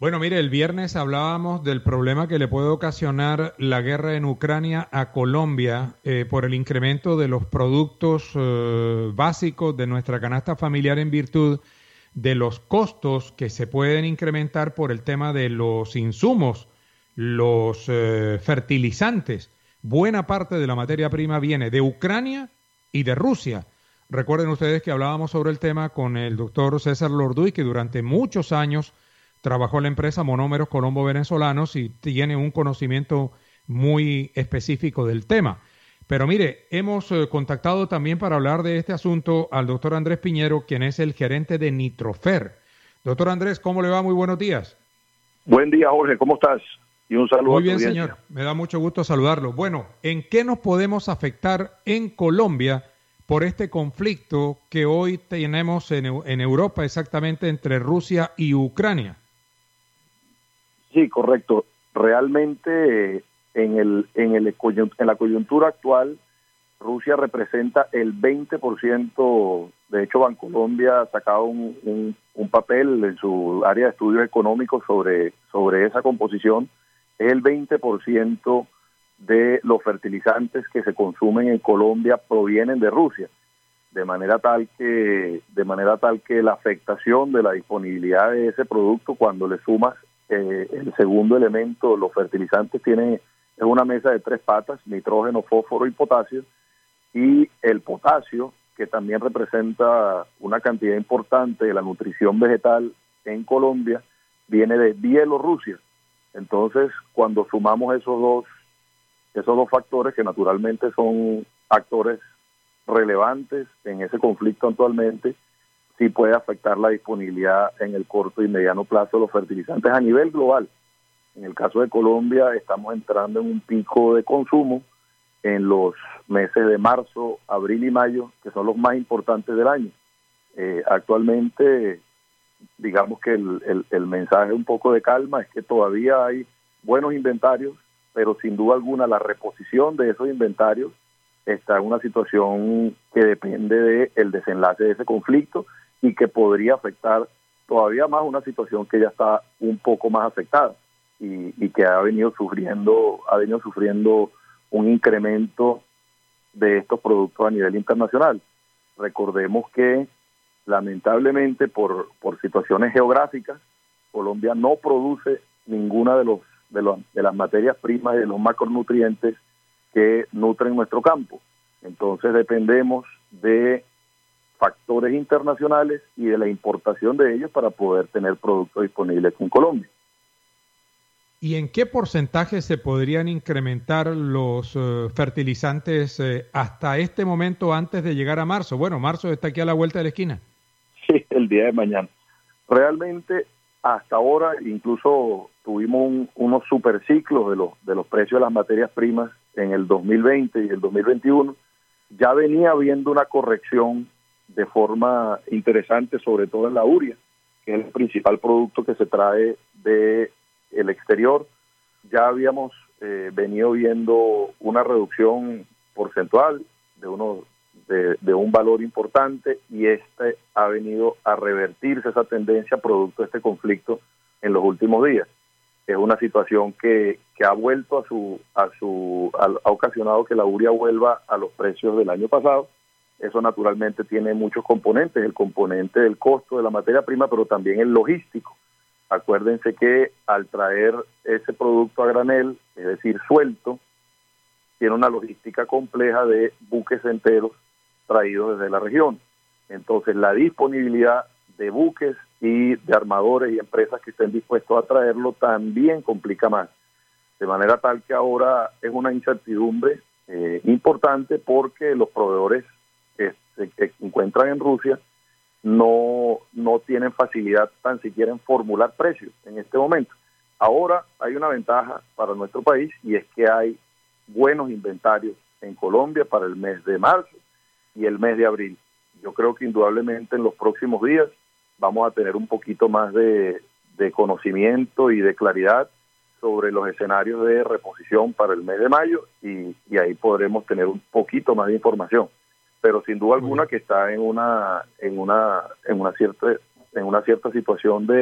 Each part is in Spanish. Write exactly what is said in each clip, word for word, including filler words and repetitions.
Bueno, mire, el viernes hablábamos del problema que le puede ocasionar la guerra en Ucrania a Colombia eh, por el incremento de los productos eh, básicos de nuestra canasta familiar en virtud de los costos que se pueden incrementar por el tema de los insumos, los eh, fertilizantes. Buena parte de la materia prima viene de Ucrania y de Rusia. Recuerden ustedes que hablábamos sobre el tema con el doctor César Lorduy, que durante muchos años trabajó en la empresa Monómeros Colombo Venezolanos y tiene un conocimiento muy específico del tema. Pero mire, hemos eh, contactado también para hablar de este asunto al doctor Andrés Piñero, quien es el gerente de Nitrofer. Doctor Andrés, ¿cómo le va? Muy buenos días. Buen día, Jorge, ¿cómo estás? Y un saludo. Muy bien, señor. Me da mucho gusto saludarlo. Bueno, ¿en qué nos podemos afectar en Colombia por este conflicto que hoy tenemos en, en Europa, exactamente entre Rusia y Ucrania? Sí, correcto. Realmente en el en el en la coyuntura actual Rusia representa el veinte por ciento. De hecho, Bancolombia ha sacado un, un, un papel en su área de estudios económicos sobre sobre esa composición. Es el veinte por ciento de los fertilizantes que se consumen en Colombia provienen de Rusia, de manera tal que de manera tal que la afectación de la disponibilidad de ese producto, cuando le sumas Eh, el segundo elemento, los fertilizantes, tienen es una mesa de tres patas: nitrógeno, fósforo y potasio. Y el potasio, que también representa una cantidad importante de la nutrición vegetal en Colombia, viene de Bielorrusia. Entonces, cuando sumamos esos dos esos dos factores, que naturalmente son actores relevantes en ese conflicto actualmente, sí puede afectar la disponibilidad en el corto y mediano plazo de los fertilizantes a nivel global. En el caso de Colombia, estamos entrando en un pico de consumo en los meses de marzo, abril y mayo, que son los más importantes del año. Eh, actualmente, digamos que el, el, el mensaje un poco de calma es que todavía hay buenos inventarios, pero sin duda alguna la reposición de esos inventarios está en una situación que depende del desenlace de ese conflicto y que podría afectar todavía más una situación que ya está un poco más afectada y, y que ha venido sufriendo ha venido sufriendo un incremento de estos productos a nivel internacional. Recordemos que lamentablemente por por situaciones geográficas, Colombia no produce ninguna de los de, los, de las materias primas y de los macronutrientes que nutren nuestro campo. Entonces dependemos de factores internacionales y de la importación de ellos para poder tener productos disponibles en Colombia. ¿Y en qué porcentaje se podrían incrementar los uh, fertilizantes eh, hasta este momento antes de llegar a marzo? Bueno, marzo está aquí a la vuelta de la esquina. Sí, el día de mañana. Realmente hasta ahora incluso tuvimos un, unos superciclos de los, de los precios de las materias primas en el dos mil veinte y el dos mil veintiuno. Ya venía habiendo una corrección de forma interesante, sobre todo en la urea, que es el principal producto que se trae de el exterior. Ya habíamos eh, venido viendo una reducción porcentual de uno de, de un valor importante, y este ha venido a revertirse esa tendencia producto de este conflicto en los últimos días. Es una situación que, que ha vuelto a su a su ha, ha ocasionado que la urea vuelva a los precios del año pasado. Eso naturalmente tiene muchos componentes, el componente del costo de la materia prima, pero también el logístico. Acuérdense que al traer ese producto a granel, es decir, suelto, tiene una logística compleja de buques enteros traídos desde la región. Entonces, la disponibilidad de buques y de armadores y empresas que estén dispuestos a traerlo también complica más. De manera tal que ahora es una incertidumbre eh, importante, porque los proveedores que se que encuentran en Rusia no, no tienen facilidad tan siquiera en formular precios en este momento. Ahora hay una ventaja para nuestro país, y es que hay buenos inventarios en Colombia para el mes de marzo y el mes de abril. Yo creo que indudablemente en los próximos días vamos a tener un poquito más de, de conocimiento y de claridad sobre los escenarios de reposición para el mes de mayo, y, y ahí podremos tener un poquito más de información. Pero sin duda alguna que está en una en una en una cierta en una cierta situación de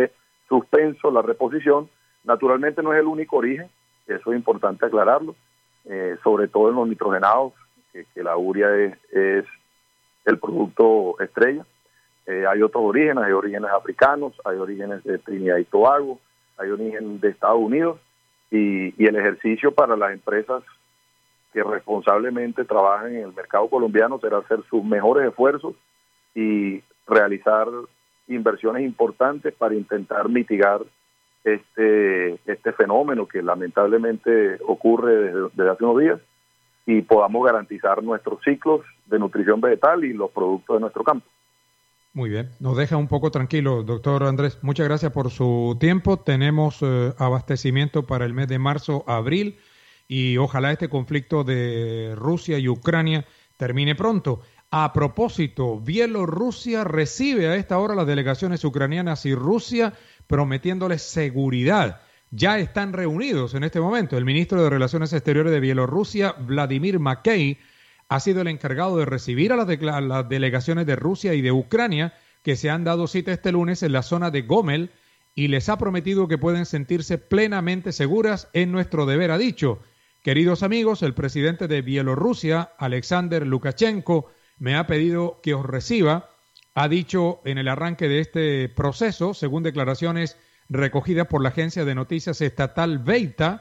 suspenso la reposición. Naturalmente no es el único origen, eso es importante aclararlo, eh, sobre todo en los nitrogenados, que, que la urea es, es el producto estrella. Eh, hay otros orígenes, hay orígenes africanos, hay orígenes de Trinidad y Tobago, hay orígenes de Estados Unidos, y, y el ejercicio para las empresas que responsablemente trabajan en el mercado colombiano será hacer sus mejores esfuerzos y realizar inversiones importantes para intentar mitigar este este fenómeno que lamentablemente ocurre desde, desde hace unos días, y podamos garantizar nuestros ciclos de nutrición vegetal y los productos de nuestro campo. Muy bien, nos deja un poco tranquilo, doctor Andrés. Muchas gracias por su tiempo. Tenemos eh, abastecimiento para el mes de marzo, abril, y ojalá este conflicto de Rusia y Ucrania termine pronto. A propósito, Bielorrusia recibe a esta hora las delegaciones ucranianas y Rusia prometiéndoles seguridad. Ya están reunidos en este momento. El ministro de Relaciones Exteriores de Bielorrusia, Vladimir Makey, ha sido el encargado de recibir a las, de a las delegaciones de Rusia y de Ucrania que se han dado cita este lunes en la zona de Gomel, y les ha prometido que pueden sentirse plenamente seguras en nuestro deber, ha dicho. Queridos amigos, el presidente de Bielorrusia, Alexander Lukashenko, me ha pedido que os reciba, ha dicho en el arranque de este proceso, según declaraciones recogidas por la agencia de noticias estatal Veita,